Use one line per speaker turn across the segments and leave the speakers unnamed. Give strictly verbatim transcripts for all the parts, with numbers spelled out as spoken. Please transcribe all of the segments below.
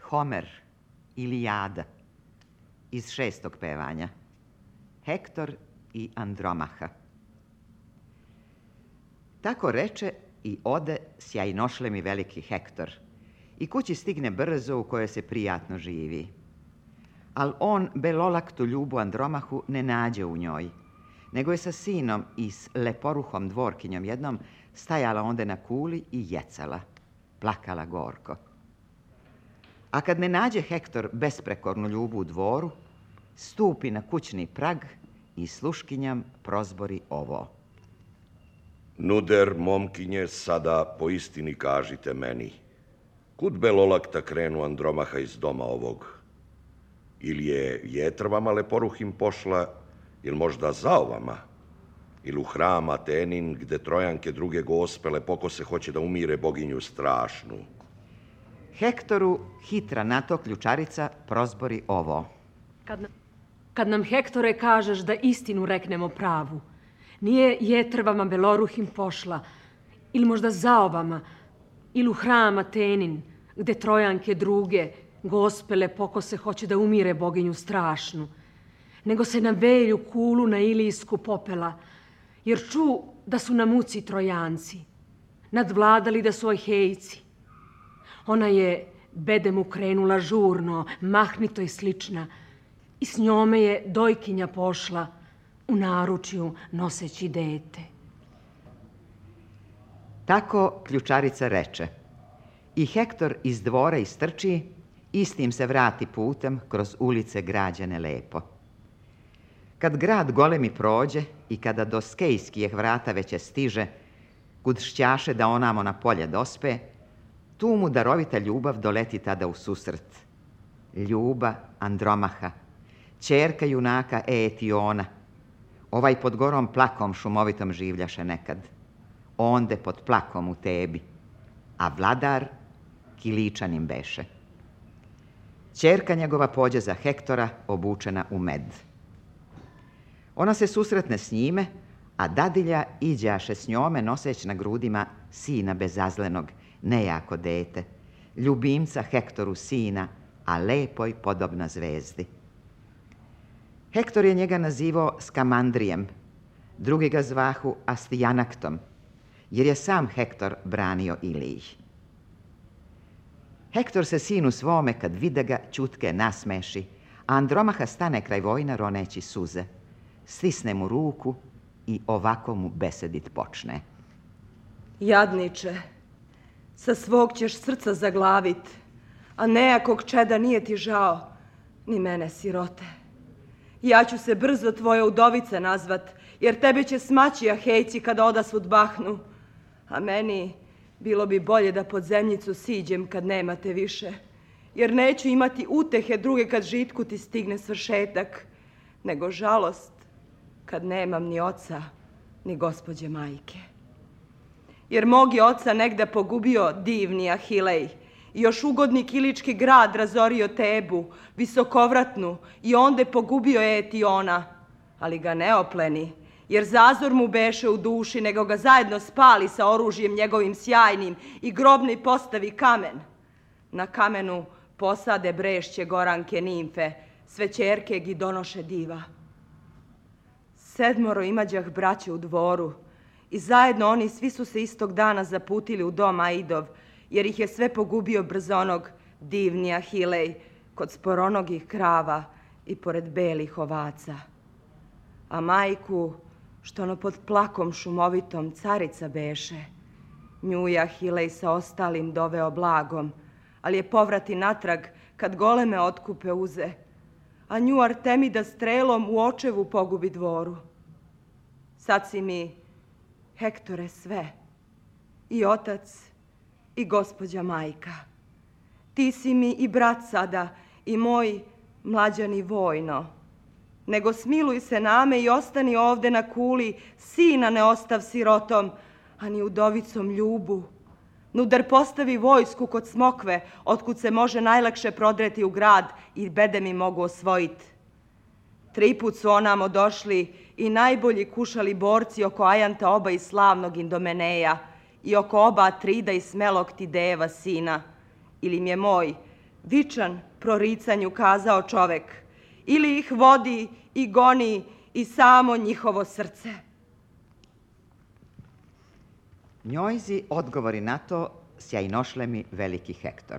Homer, Ilijada, iz šestog pevanja. Hektor i Andromaha. Tako reče i ode sjajnošlemi veliki Hektor i kući stigne brzo u kojoj se prijatno živi. Al on belolaktu ljubu Andromahu ne nađe u njoj, nego je sa sinom i s leporuhom dvorkinjom jednom stajala onda na kuli i jecala, plakala gorko. A kad ne nađe Hektor besprekornu ljubu u dvoru, stupi na kućni prag i sluškinjam prozbori ovo.
Nuder, momkinje, sada po istini kažite meni, kud belolakta krenu Andromaha iz doma ovog? Ili je jetrvama leporuhim pošla, ili možda zaovama? Ili u hram Atenin, gde trojanke druge gospele pokose hoće da umire boginju strašnu?
Hektoru hitra na to ključarica prozbori ovo.
Kad, na, kad nam, Hektore, kažeš da istinu reknemo pravu, nije jetrvama beloruhim pošla, ili možda zaovama, ili u hram Atenin, gde trojanke druge gospele pokose hoće da umire boginju strašnu, nego se na velju kulu na Ilijsku popela, jer ču da su na muci trojanci, nadvladali da su Ahejci. Ona je bedemu krenula žurno, mahnito i slična, i s njome je dojkinja pošla u naručju noseći dete.
Tako ključarica reče. I Hektor iz dvora istrči, istim se vrati putem kroz ulice građene lepo. Kad grad golemi prođe i kada do skejskijeh vrata veće stiže, kud šćaše da onamo na polje dospe, tu mu darovita ljubav doleti tada u susret. Ljuba Andromaha, ćerka junaka Eetiona, ovaj pod gorom plakom šumovitom življaše nekad, onde pod plakom u Tebi, a vladar Kiličanin beše. Ćerka njegova pođe za Hektora obučena u med. Ona se susretne s njime, a dadilja iđaše s njome noseć na grudima sina bezazlenog, nejako dete, ljubimca Hektoru sina, a lepoj podobna zvezdi. Hektor je njega nazivao Skamandrijem, drugi ga zvahu Astijanaktom, jer je sam Hektor branio Iliji. Hektor se sinu svome, kad vide ga, ćutke nasmeši, a Andromaha stane kraj vojna roneći suze, stisne mu ruku i ovako mu besedit počne.
Jadniče, sa svog ćeš srca zaglavit, a nejakog čeda nije ti žao, ni mene sirote. Ja ću se brzo tvoja udovica nazvat, jer tebe će smaći Ahejci kada odasvud bahnu, a meni bilo bi bolje da pod zemljicu siđem kad nemate više, jer neću imati utehe druge kad žitku ti stigne svršetak, nego žalost kad nemam ni oca, ni gospođe majke. Jer mog je oca negda pogubio divni Ahilej, i još ugodni Kilički grad razorio Tebu, visokovratnu, i onda pogubio Eetiona, ali ga ne opleni, jer zazor mu beše u duši, nego ga zajedno spali sa oružjem njegovim sjajnim i grobni postavi kamen. Na kamenu posade brešće goranke nimfe, sve ćerke Gidonoše diva. Sedmoro imađah braće u dvoru i zajedno oni svi su se istog dana zaputili u dom Aidov, jer ih je sve pogubio brzonog divni Ahilej kod sporonogih krava i pored belih ovaca. A majku, što ono pod plakom šumovitom carica beše, nju je Ahilej sa ostalim doveo blagom, ali je povrati natrag kad goleme otkupe uze, a nju Artemida strelom u očevu pogubi dvoru. Sad si mi, Hektore, sve, i otac, i gospođa majka. Ti si mi i brat sada, i moj mlađani vojno. Nego smiluj se name i ostani ovde na kuli, sina ne ostav sirotom, a ni udovicom Ljubu. Nudar postavi vojsku kod Smokve, otkud se može najlakše prodreti u grad i bede mi mogu osvojiti. Tri put su onamo došli i najbolji kušali borci oko Ajanta oba i slavnog Indomeneja i oko oba Atrida i smelog Tidejeva sina. Ili mi je moj vičan proricanju kazao čovek, ili ih vodi i goni i samo njihovo srce.
Njojzi odgovori na to sjajnošle mi veliki Hektor.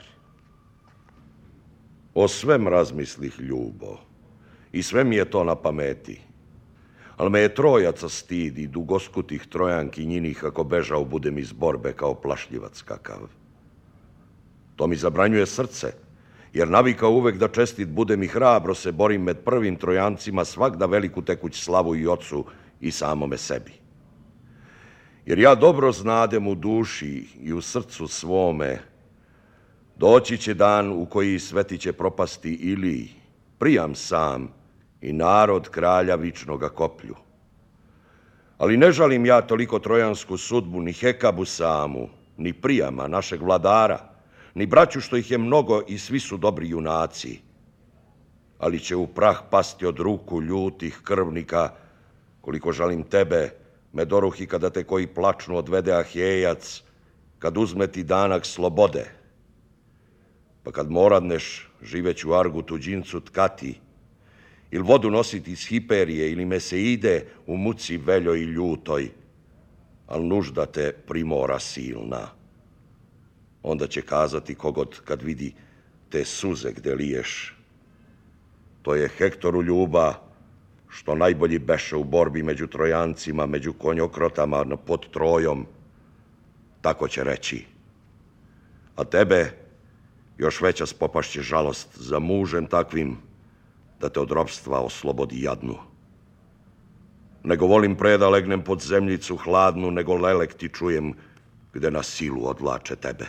O svem razmislih, ljubo, i sve mi je to na pameti. Ali me je trojaca stid i dugoskutih trojanki njinih ako bežao budem iz borbe kao plašljivac kakav. To mi zabranjuje srce, jer navikao uvek da čestit budem i hrabro se borim med prvim trojancima svakda veliku tekuć slavu i ocu i samome sebi. Jer ja dobro znadem u duši i u srcu svome, doći će dan u koji sveti će propasti ili Prijam sam i narod kralja vičnoga koplju. Ali ne žalim ja toliko trojansku sudbu, ni Hekabu samu, ni Prijama, našeg vladara, ni braću što ih je mnogo i svi su dobri junaci. Ali će u prah pasti od ruku ljutih krvnika, koliko žalim tebe, Medoruhi, kada te koji plačnu odvede Ahijejac, kad uzme ti danak slobode. Pa kad moradneš, živeću Argu tuđincu tkati, ili vodu nositi iz Hiperije, ili Meseide u muci veljoj i ljutoj, al nužda te primora silna. Onda će kazati kogod kad vidi te suze gde liješ. To je Hektoru ljuba, što najbolji beše u borbi među Trojancima, među konjokrotama pod Trojom. Tako će reći. A tebe još veća spopašće žalost za mužem takvim, da te od ropstva oslobodi jadnu. Nego volim pre da legnem pod zemljicu hladnu, nego lelek ti čujem gde na silu odvlače tebe.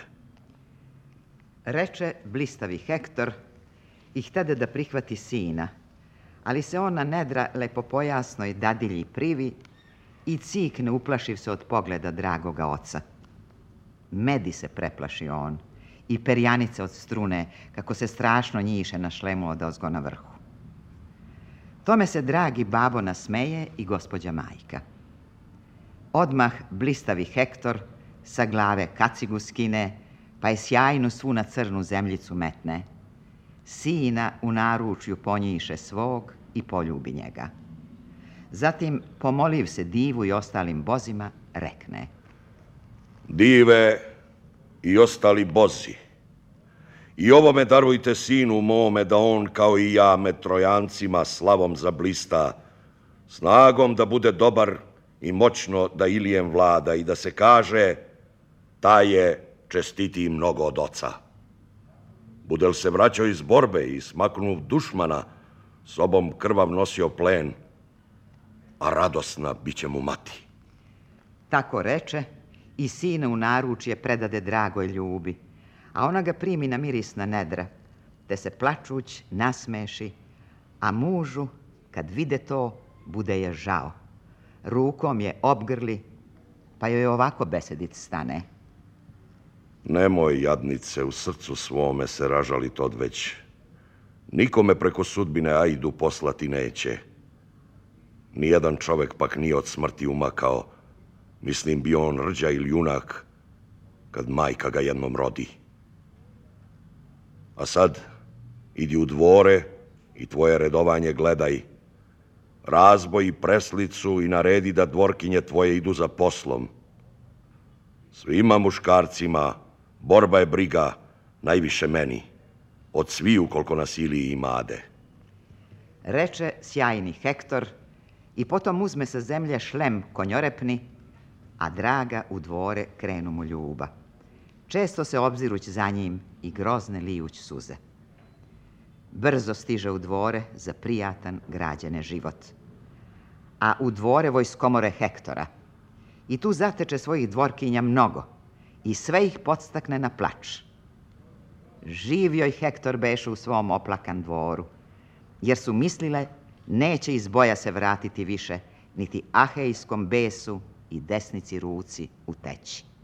Reče blistavi Hektor i htede da prihvati sina, ali se on na nedra lepopojasnoj dadilji privi i cikne uplašiv se od pogleda dragoga oca. Medi se preplaši on i perjanice od strune, kako se strašno njiše na šlemu od ozgo na vrhu. Tome se dragi babo nasmeje i gospođa majka. Odmah blistavi Hektor sa glave kacigu skine, pa je sjajnu svu na crnu zemljicu metne. Sina u naručju ponjiše svog i poljubi njega. Zatim, pomoliv se divu i ostalim bozima, rekne:
Dive i ostali bozi, i ovo me darujte sinu mome, da on kao i ja med Trojancima slavom zablista, snagom da bude dobar i moćno da Ilijem vlada i da se kaže taj je čestitiji mnogo od oca. Budel se vraćao iz borbe i smaknuv dušmana, sobom krvav nosio plen, a radosna bit će mu mati.
Tako reče i sina u naručje predade dragoj ljubi, a ona ga primi na mirisna nedra, te se plačuć nasmeši, a mužu, kad vide to, bude je žao. Rukom je obgrli, pa joj ovako besedic stane:
Nemoj, jadnice, u srcu svome se ražalit odveć. Nikome preko sudbine Aidu poslati neće. Nijedan čovek pak nije od smrti umakao, mislim bio on rđa ili junak, kad majka ga jednom rodi. A sad, idi u dvore i tvoje redovanje gledaj. Razboj i preslicu i naredi da dvorkinje tvoje idu za poslom. Svima muškarcima borba je briga, najviše meni, od sviju koliko nasiliji imade.
Reče sjajni Hektor i potom uzme sa zemlje šlem konjorepni, a draga u dvore krenu mu ljuba. Često se obziruć za njim i grozne lijuć suze. Brzo stiže u dvore za prijatan građane život. A u dvore vojskomore Hektora. I tu zateče svojih dvorkinja mnogo i sve ih podstakne na plač. Živ joj Hektor beše u svom oplakan dvoru, jer su mislile neće iz boja se vratiti više, niti ahejskom besu i desnici ruci uteći.